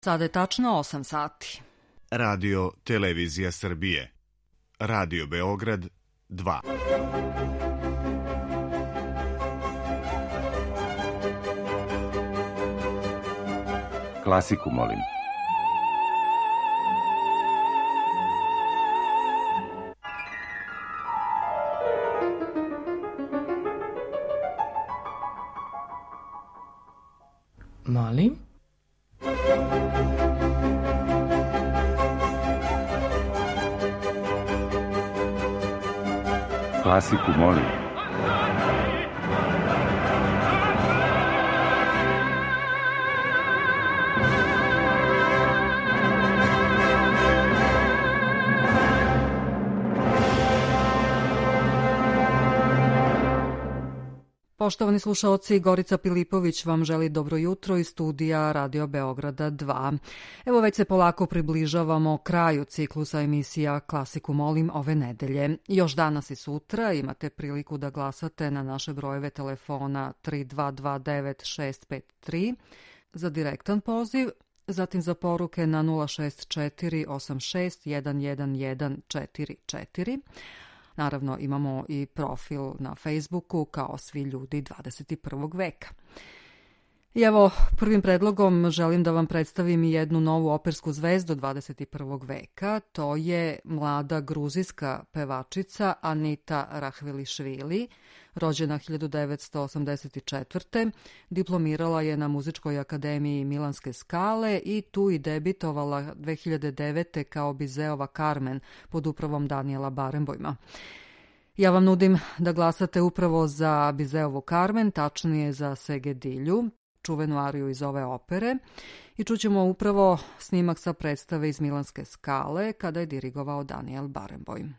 Sada je tačno 8 sati. Radio Televizija Srbije. Radio Beograd 2. Klasiku molim. Molim? Klasiku molim. Poštovani slušaoci, Gorica Pilipović vam želi dobro jutro iz studija Radio Beograda 2. Evo već se polako približavamo kraju ciklusa emisija Klasiku molim ove nedelje. Još danas i sutra imate priliku da glasate na naše brojeve telefona 3229-653 za direktan poziv, zatim za poruke na 06486111144. Naravno, imamo i profil na Facebooku kao Svi ljudi 21. veka. I evo, prvim predlogom želim da vam predstavim jednu novu opersku zvezdu 21. veka. To je mlada gruzijska pevačica Anita Rahvelišvili, rođena 1984. Diplomirala je na Muzičkoj akademiji Milanske Skale i tu i debitovala 2009. kao Bizeova Carmen pod upravom Daniela Barenboima. Ja vam nudim da glasate upravo za Bizeovu Carmen, tačnije za Segedilju, čuvenu ariju iz ove opere, i čućemo upravo snimak sa predstave iz Milanske Skale kada je dirigovao Daniel Barenboim.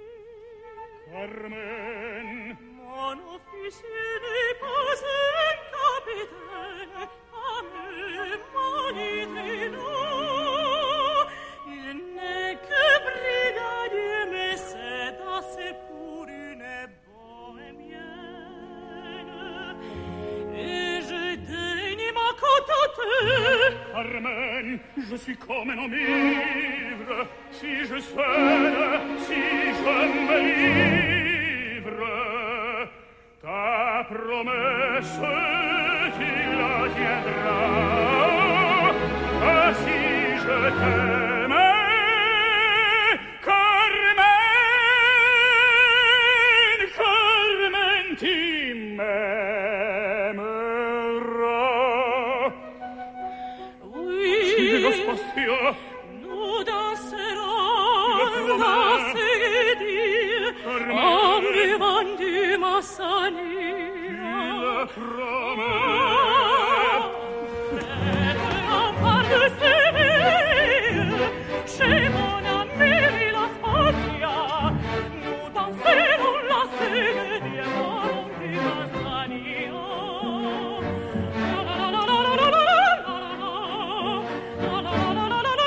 Carmen, mon office n'est pas un Carmen, je suis comme un homme ivre, si je cède, si je me livre. Ta promesse, tu la tiendras, ah, si je t'aime, Carmen, Carmen, tu m'aimeras. Oui, Si de Gaspassia, nous danserons la seguedille en vivant du Massania. la promesse. Maintenant par de Séville, chez mon ami Villa Spossia, nous danserons la seguedille en du Massania. La la la la la la la la la la la la.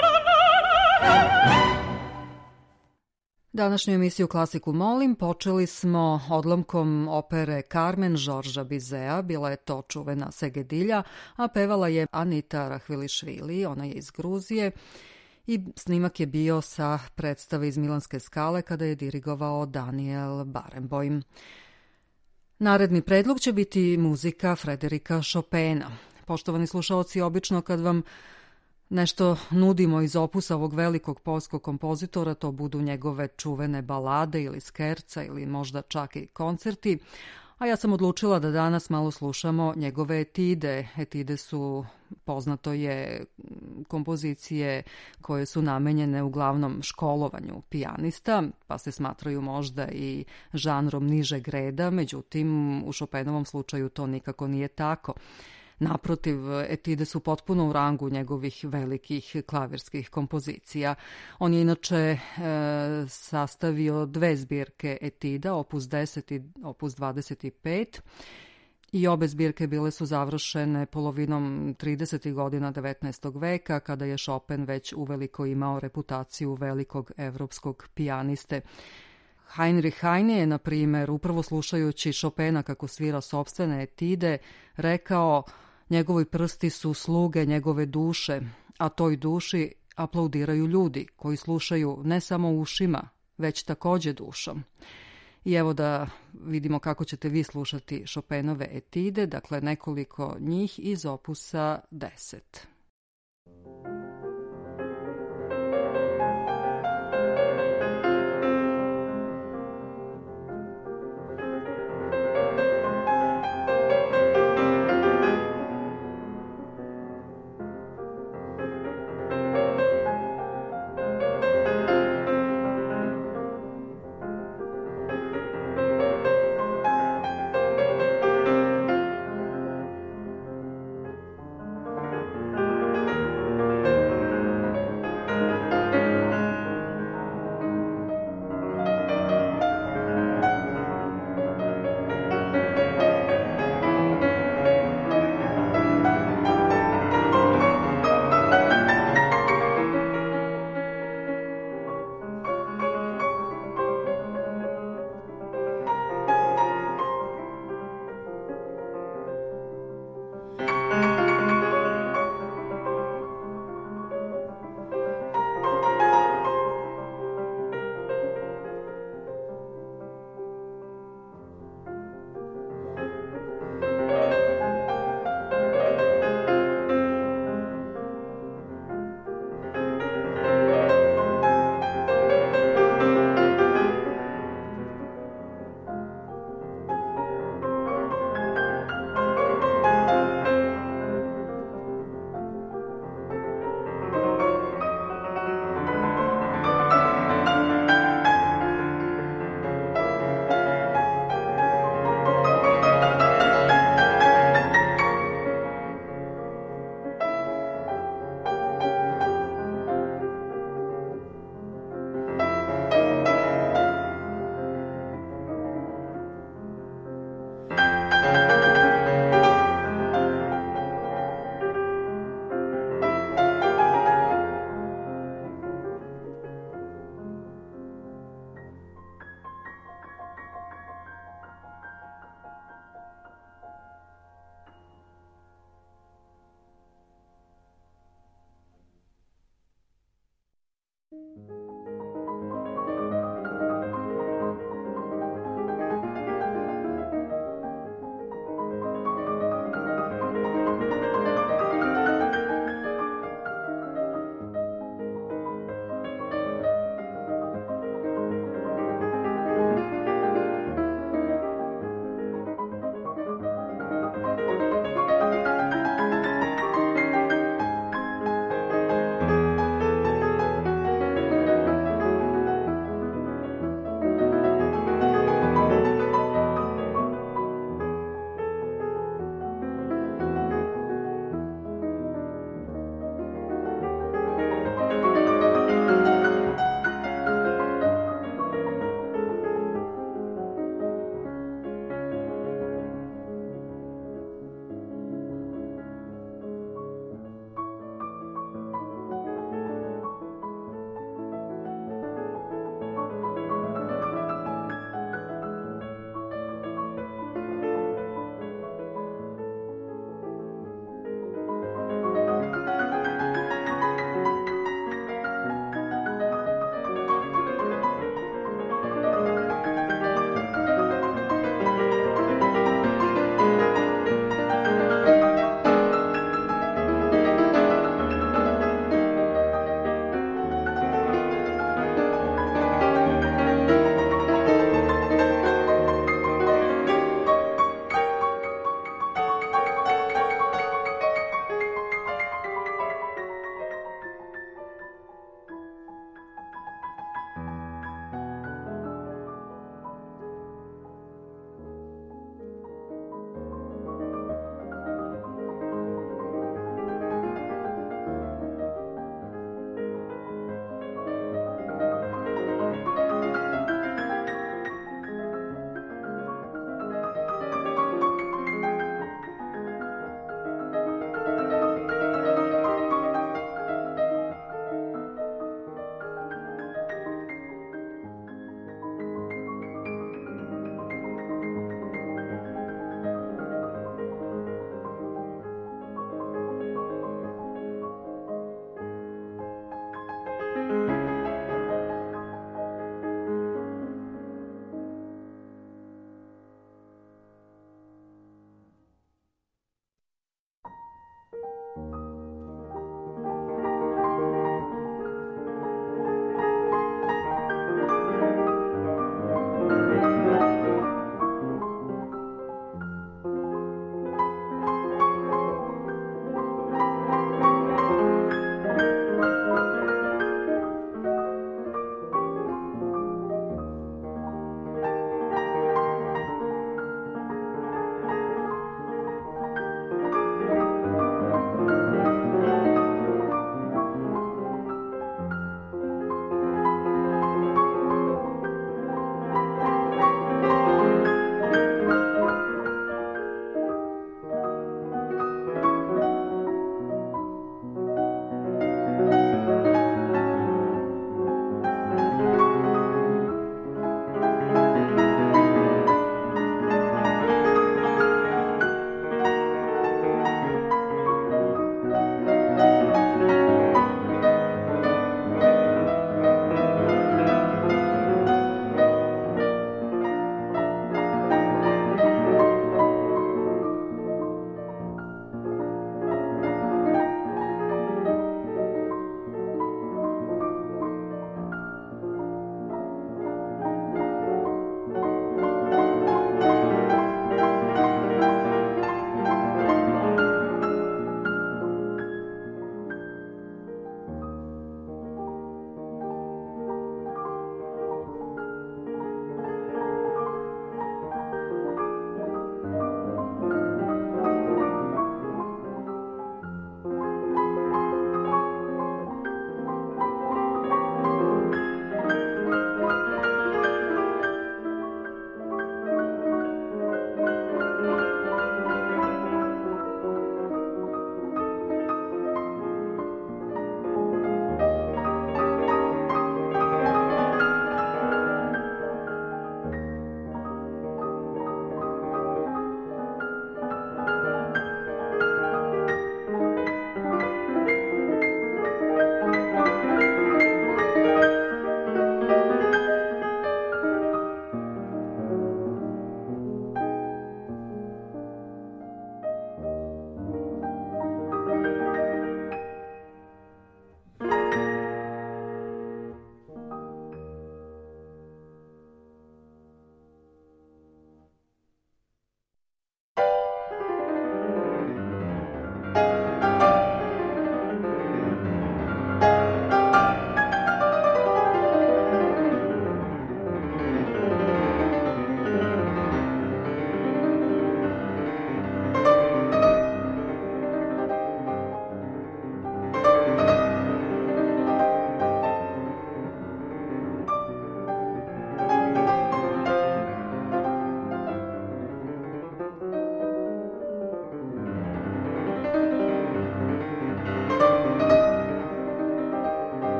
Današnju emisiju Klasiku molim počeli smo odlomkom opere Carmen Žorža Bizea, bila je to čuvena Segedilja, a pevala je Anita Rahvilišvili, ona je iz Gruzije i snimak je bio sa predstave iz Milanske Skale kada je dirigovao Daniel Barenboim. Naredni predlog će biti muzika Frederika Chopina. Poštovani slušaoci, obično kad vam nešto nudimo iz opusa ovog velikog poljskog kompozitora, to budu njegove čuvene balade ili skerca ili možda čak i koncerti, a ja sam odlučila da danas malo slušamo njegove etide. Etide su, poznato je, kompozicije koje su namenjene uglavnom školovanju pijanista, pa se smatraju možda i žanrom nižeg reda, međutim u Chopinovom slučaju to nikako nije tako. Naprotiv, etide su potpuno u rangu njegovih velikih klavirskih kompozicija. On je inače sastavio dve zbirke etida, opus 10 i opus 25, i obe zbirke bile su završene polovinom 30. godina 19. veka, kada je Chopin već uveliko imao reputaciju velikog evropskog pijaniste. Heinrich Heine je, na primjer, upravo slušajući Chopina kako svira sopstvene etide, rekao: njegovi prsti su sluge njegove duše, a toj duši aplaudiraju ljudi koji slušaju ne samo ušima, već također dušom. I evo da vidimo kako ćete vi slušati Chopinove etide, dakle nekoliko njih iz opusa 10.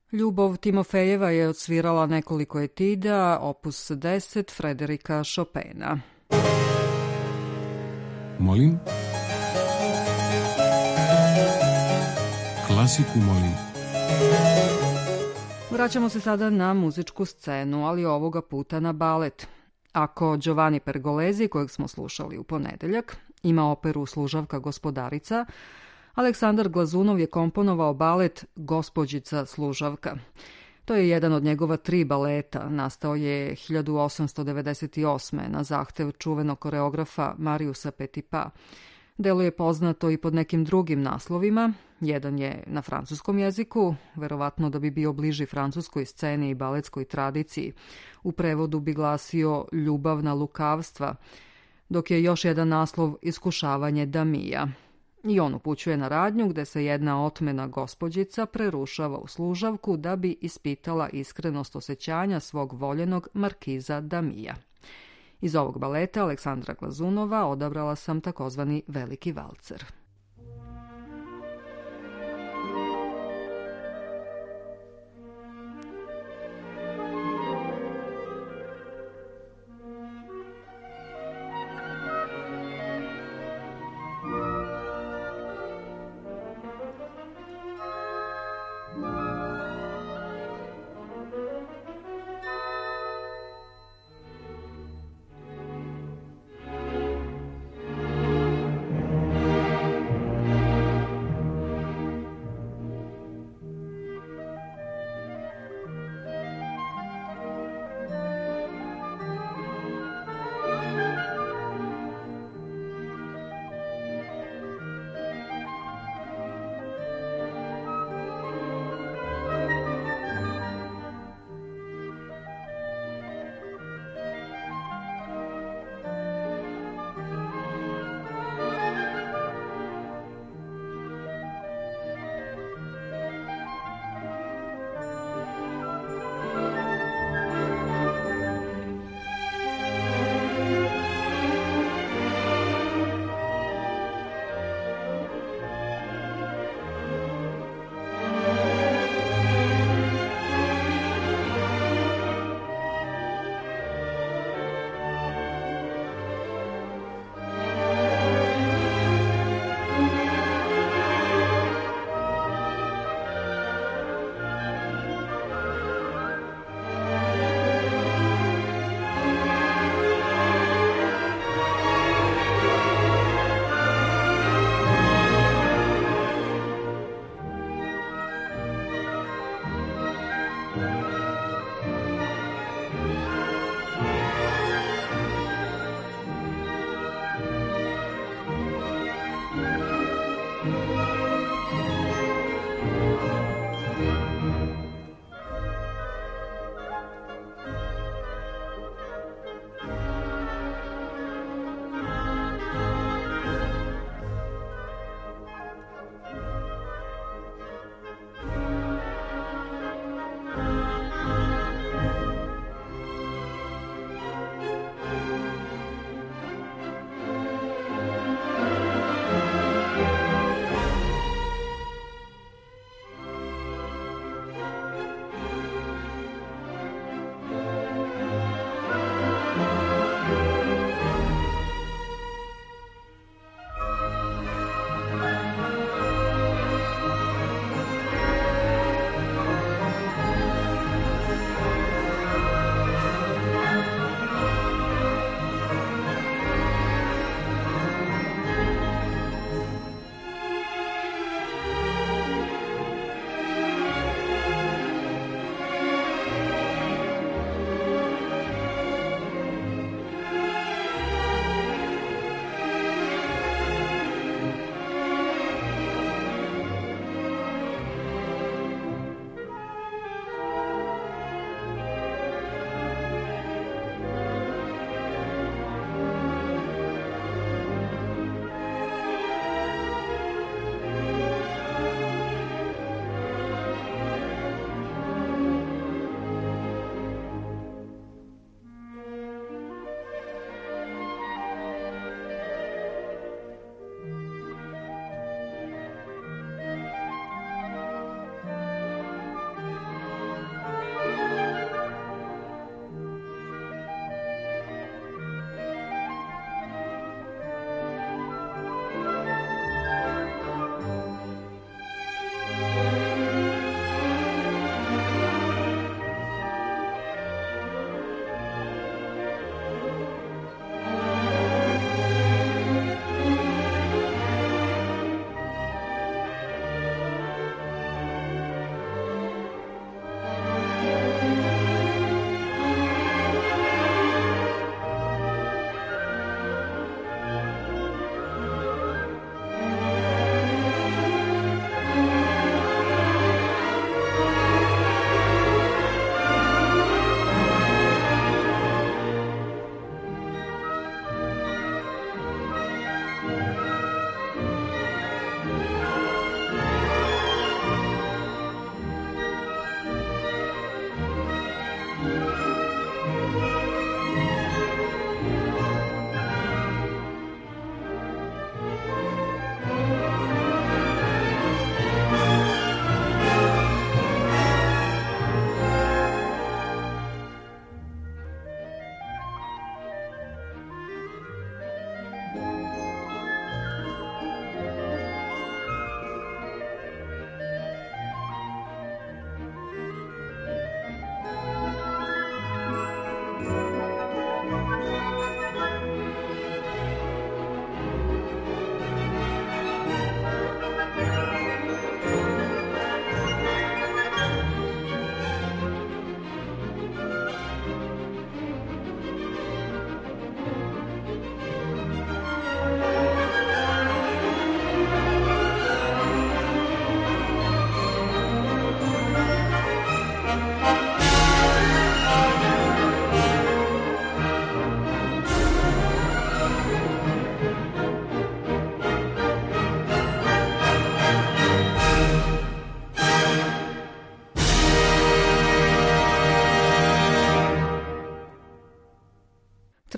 Ljubov Timofejeva je odsvirala nekoliko etida, opus 10 Frederika Chopina. Molim? Klasiku molim. Vraćamo se sada na muzičku scenu, ali ovoga puta na balet. Ako Giovanni Pergolesi, kojeg smo slušali u ponedeljak, ima operu Služavka gospodarica, Aleksandar Glazunov je komponovao balet Gospođica Služavka. To je jedan od njegova 3 baleta. Nastao je 1898. na zahtev čuvenog koreografa Mariusa Petipa. Delo je poznato i pod nekim drugim naslovima. Jedan je na francuskom jeziku, verovatno da bi bio bliži francuskoj sceni i baletskoj tradiciji. U prevodu bi glasio Ljubavna lukavstva, dok je još jedan naslov Iskušavanje Damija. I on upućuje na radnju gde se jedna otmena gospođica prerušava u služavku da bi ispitala iskrenost osjećanja svog voljenog markiza Damija. Iz ovog baleta Aleksandra Glazunova odabrala sam takozvani Veliki valcer.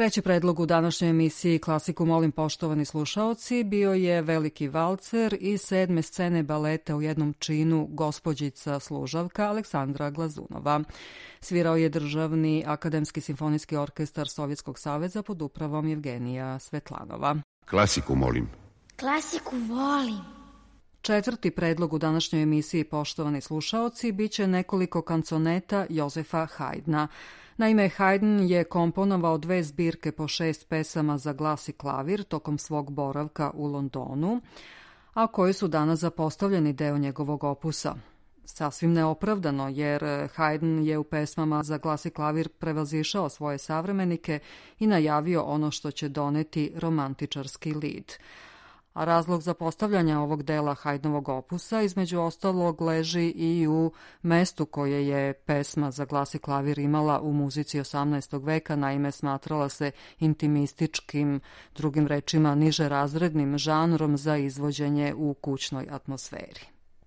Treći predlog u današnjoj emisiji Klasiku molim poštovani slušaoci bio je Veliki valcer iz 7. scene baleta u jednom činu Gospođica služavka Aleksandra Glazunova. Svirao je Državni akademski simfonijski orkestar Sovjetskog saveza pod upravom Evgenija Svetlanova. Klasiku molim. Klasiku volim. Četvrti predlog u današnjoj emisiji poštovani slušaoci biće nekoliko kanconeta Jozefa Haydna. Naime, Haydn je komponovao 2 zbirke po 6 pesama za glas i klavir tokom svog boravka u Londonu, a koji su danas zapostavljeni deo njegovog opusa. Sasvim neopravdano, jer Haydn je u pesmama za glas i klavir prevazišao svoje savremenike i najavio ono što će doneti romantičarski lid. A razlog za postavljanje ovog dela Haydnovog opusa između ostalog leži i u mestu koje je pesma za glas i klavir imala u muzici 18. veka, naime smatrala se intimističkim, drugim rečima niže razrednim žanrom za izvođenje u kućnoj atmosferi.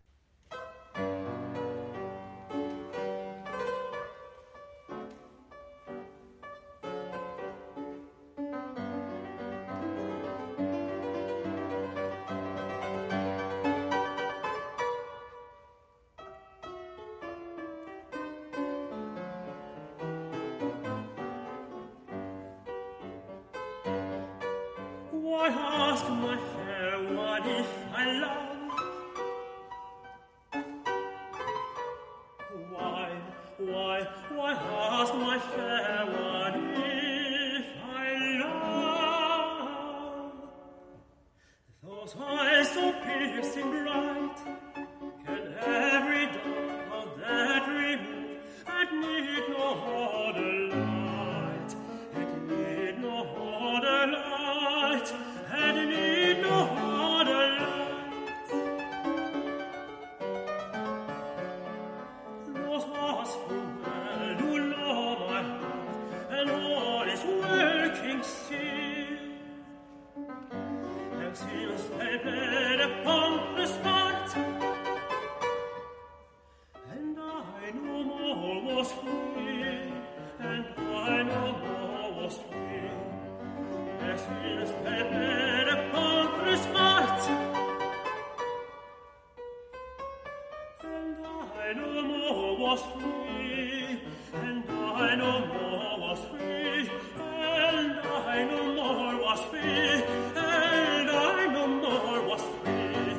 Why ask my fair one if I love? Why ask my fair one if I love? Those eyes so piercing bright, can every dark of that remove, and need no other light, and need no other light, and need no other light. Those eyes full well do love my heart, and all is working still. And since they played upon the spot, and I no more was free, and I no more was free. As since they played upon the spot, and I no more was free, and I no more was free, and I no more was free, and I no more was free.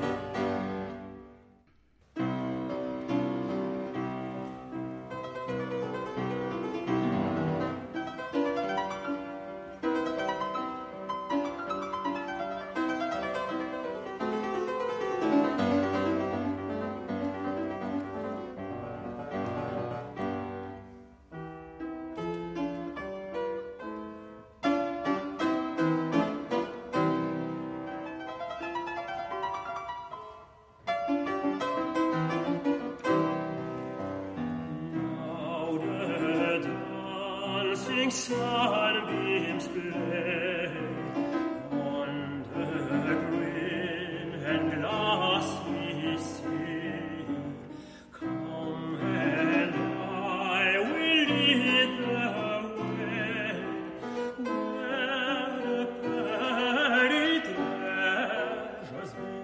Now the dancing sunbeams play on the green and glassy sea. Come and I will lead the way where the buried treasures be.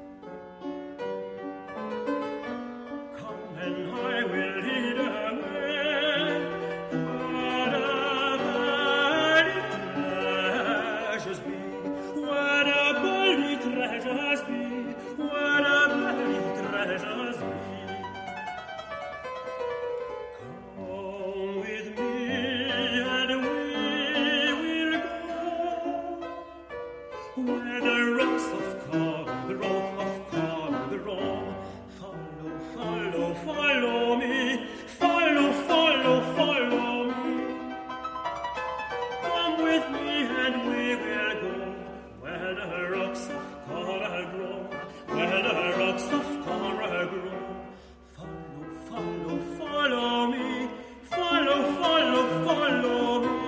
Come and I will lead the way where the buried treasures be, where the buried treasures be, where the buried treasures be. Come with me and we will go where the rocks of Carnac grow. Follow, follow, follow me. Follow, follow, follow me. Come with me and we will go where the rocks of Carnac grow. Where the rocks of Carnac grow. Follow, follow, follow me. Follow, follow, follow me.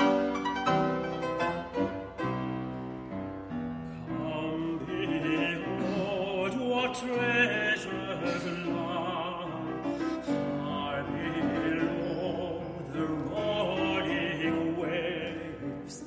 Come behold what treasures lie far below the rolling waves.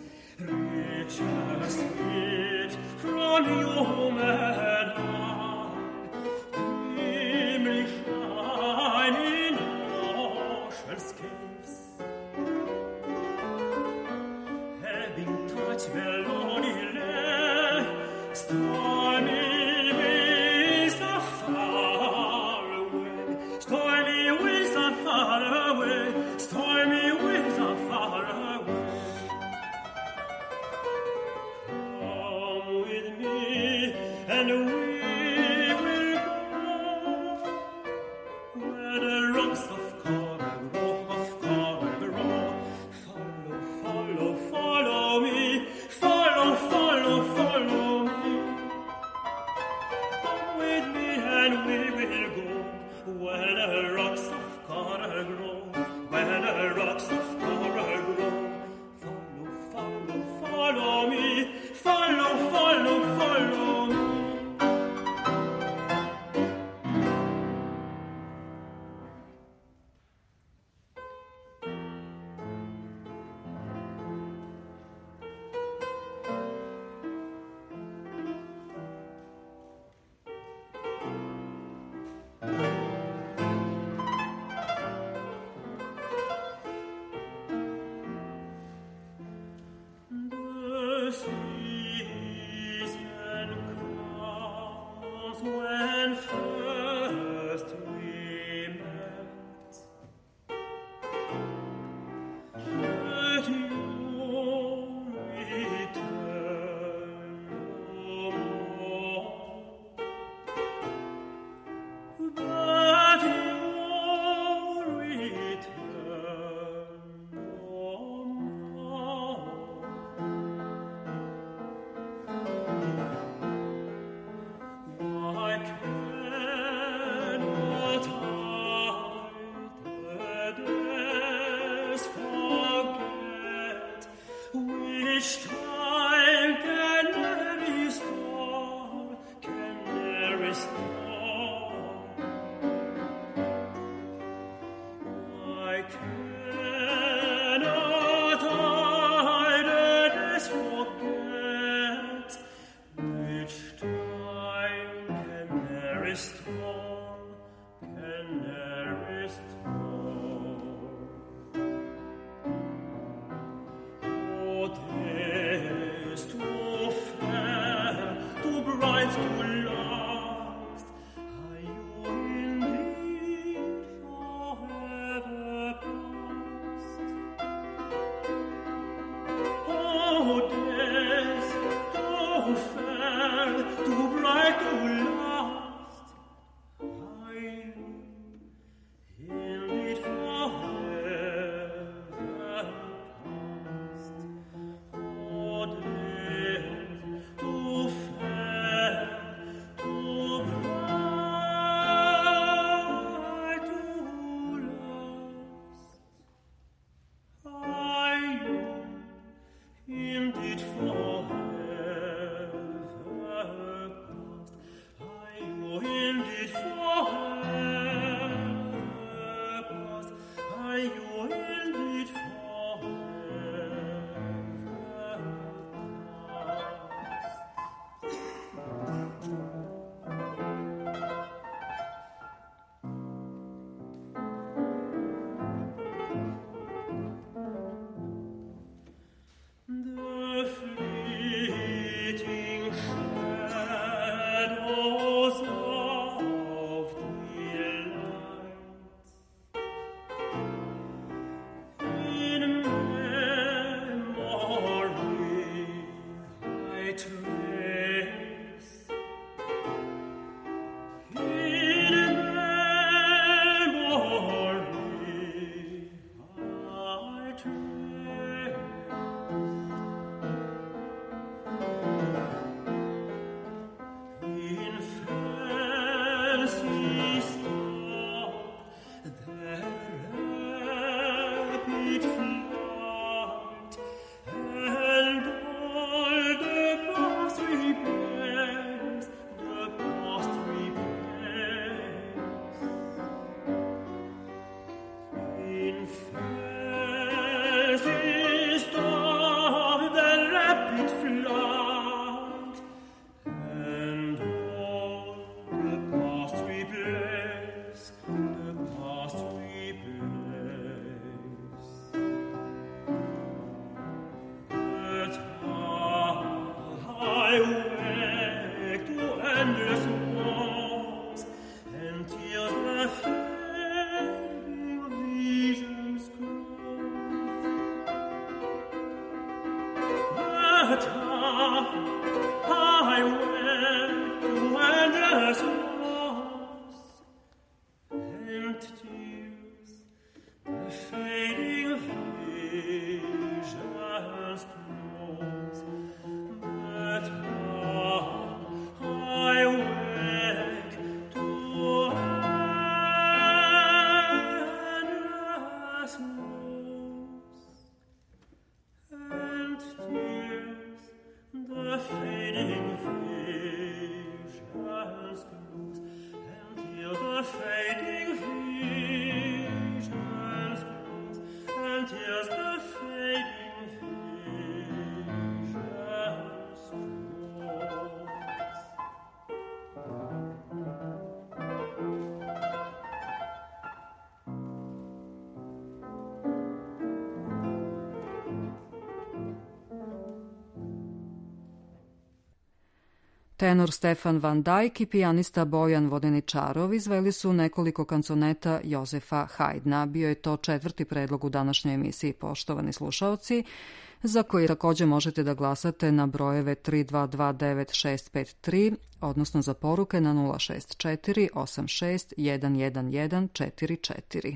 Tenor Stefan Van Dijk i pijanista Bojan Vodeničarov izveli su nekoliko kanconeta Jozefa Haydna. Bio je to 4. predlog u današnjoj emisiji, poštovani slušaoci, za koji također možete da glasate na brojeve 3229-653, odnosno za poruke na 064 86 111 44.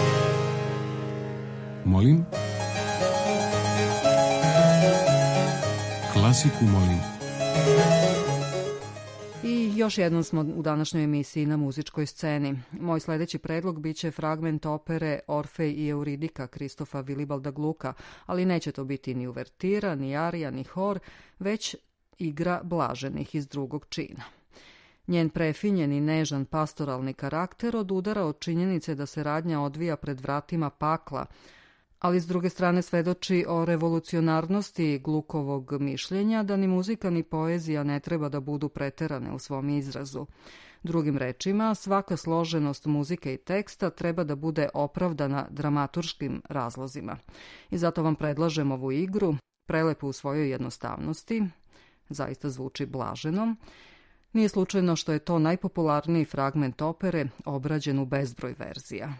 Molim? Klasiku molim. I još jednom smo u današnjoj emisiji na muzičkoj sceni. Moj sljedeći predlog biće fragment opere Orfej i Euridika Kristofa Wilibalda Glucka, ali neće to biti ni uvertira, ni arija, ni hor, već igra blaženih iz drugog čina. Njen prefinjen i nežan pastoralni karakter odudara od činjenice da se radnja odvija pred vratima pakla, ali s druge strane svedoči o revolucionarnosti Gluckovog mišljenja da ni muzika ni poezija ne treba da budu preterane u svom izrazu. Drugim rečima, svaka složenost muzike i teksta treba da bude opravdana dramaturškim razlozima. I zato vam predlažem ovu igru, prelepu u svojoj jednostavnosti, zaista zvuči blaženo. Nije slučajno što je to najpopularniji fragment opere, obrađen u bezbroj verzija.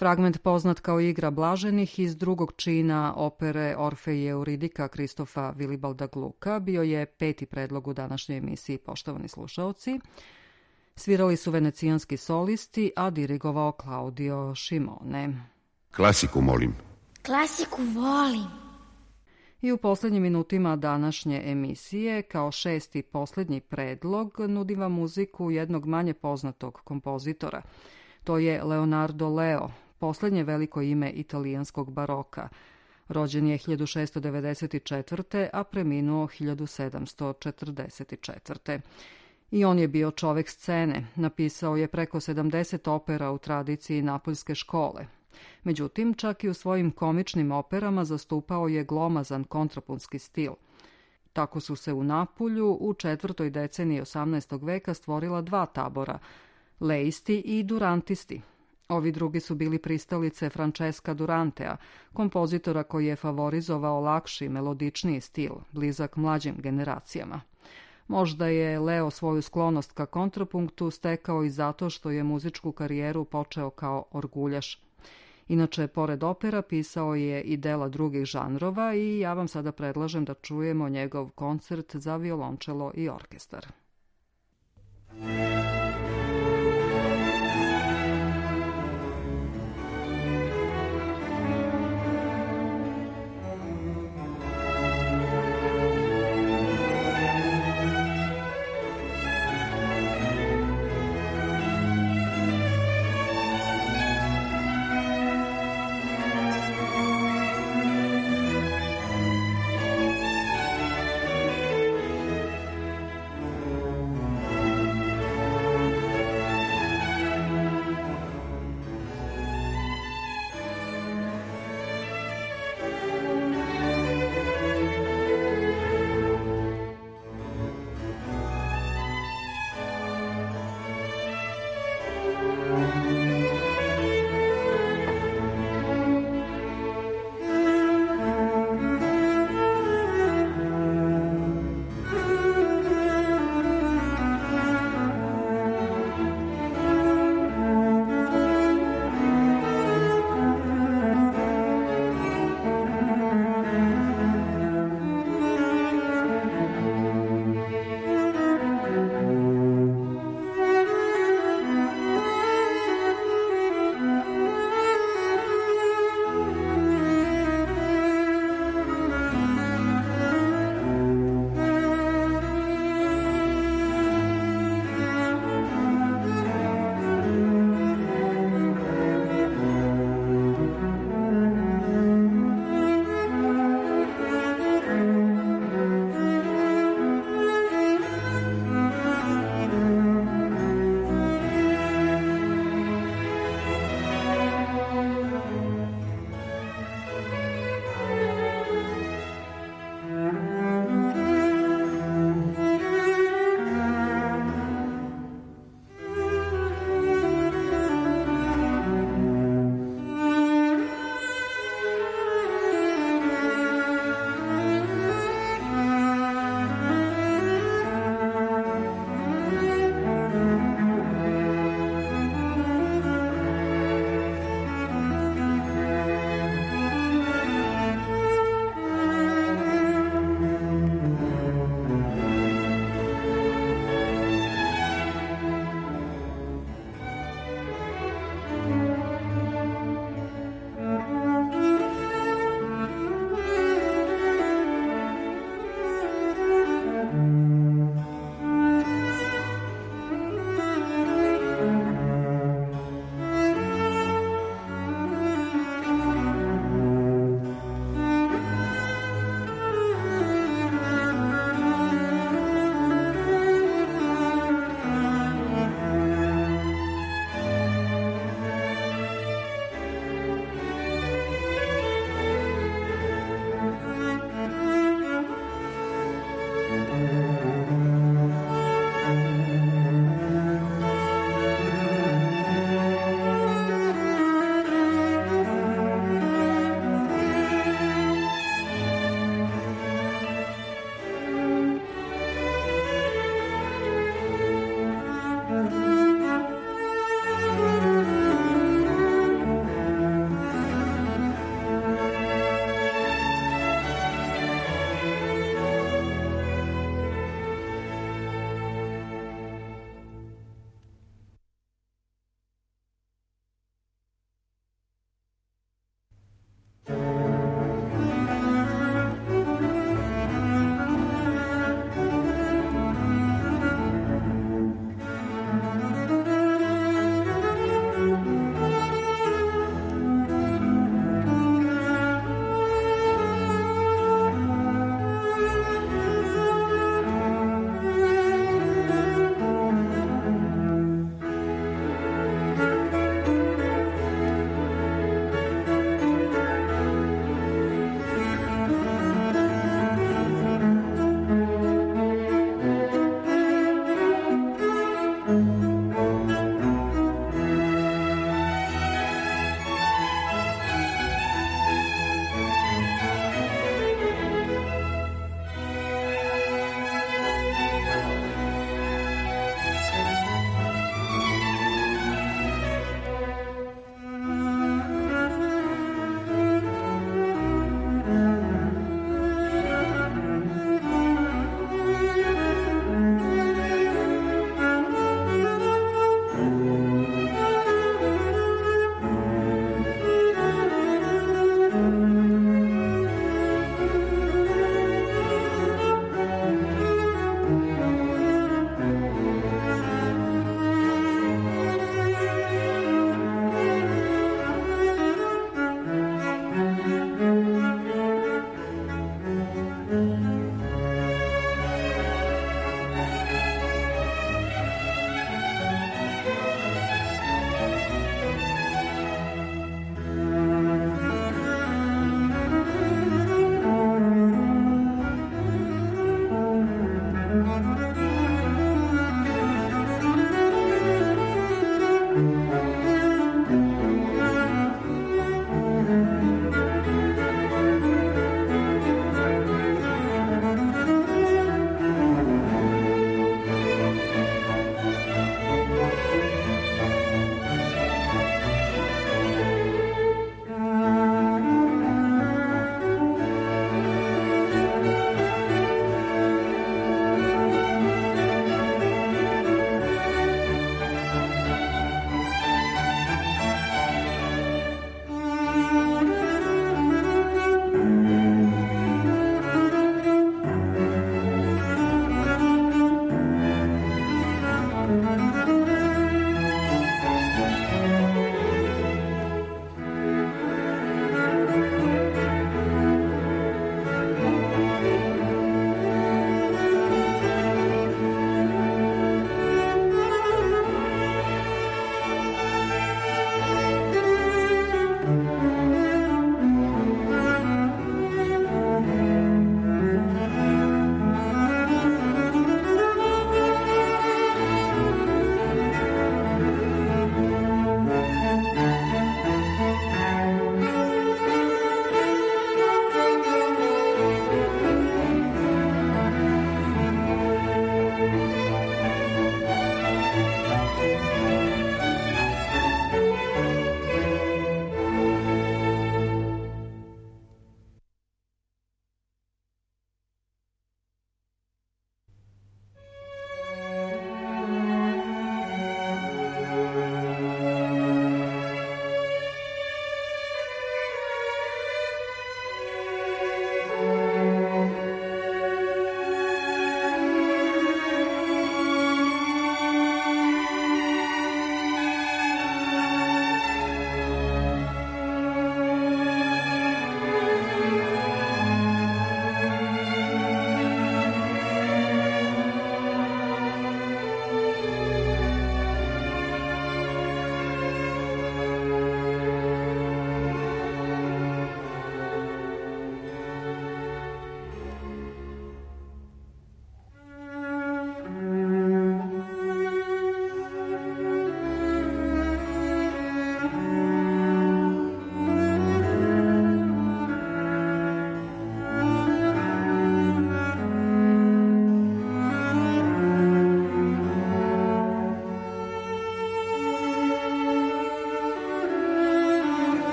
Fragment poznat kao Igra blaženih iz drugog čina opere Orfej i Euridika Kristofa Vilibalda Gluka bio je 5. predlog u današnjoj emisiji, poštovani slušaoci. Svirali su venecijanski solisti, a dirigovao Claudio Scimone. Klasiku molim. Klasiku volim. I u posljednjim minutima današnje emisije, kao 6. i posljednji predlog, nudim vam muziku jednog manje poznatog kompozitora. To je Leonardo Leo, posljednje veliko ime italijanskog baroka. Rođen je 1694. a preminuo 1744. I on je bio čovek scene, napisao je preko 70 opera u tradiciji Napoljske škole. Međutim, čak i u svojim komičnim operama zastupao je glomazan kontrapunski stil. Tako su se u Napulju u 4. deceniji 18. veka stvorila 2 tabora, leisti i durantisti. Ovi drugi su bili pristalice Francesca Durantea, kompozitora koji je favorizovao lakši, melodičniji stil, blizak mlađim generacijama. Možda je Leo svoju sklonost ka kontrapunktu stekao i zato što je muzičku karijeru počeo kao orguljaš. Inače, pored opera, pisao je i dela drugih žanrova i ja vam sada predlažem da čujemo njegov koncert za violončelo i orkestar.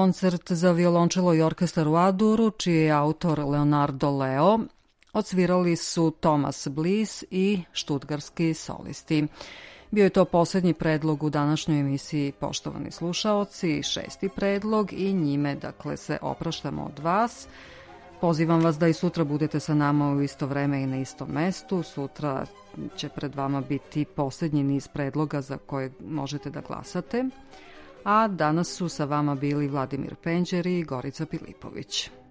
koncert za violončelo i orkestar u A-duru, čiji je autor Leonardo Leo. Odsvirali su Thomas Bliss i štutgarski solisti. Bio je to posljednji predlog u današnjoj emisiji, poštovani slušaoci, 6. predlog i njime, dakle, se opraštamo od vas. Pozivam vas da i sutra budete sa nama u isto vreme i na istom mestu. Sutra će pred vama biti posljednji niz predloga za koje možete da glasate. A danas su sa vama bili Vladimir Penđer i Gorica Pilipović.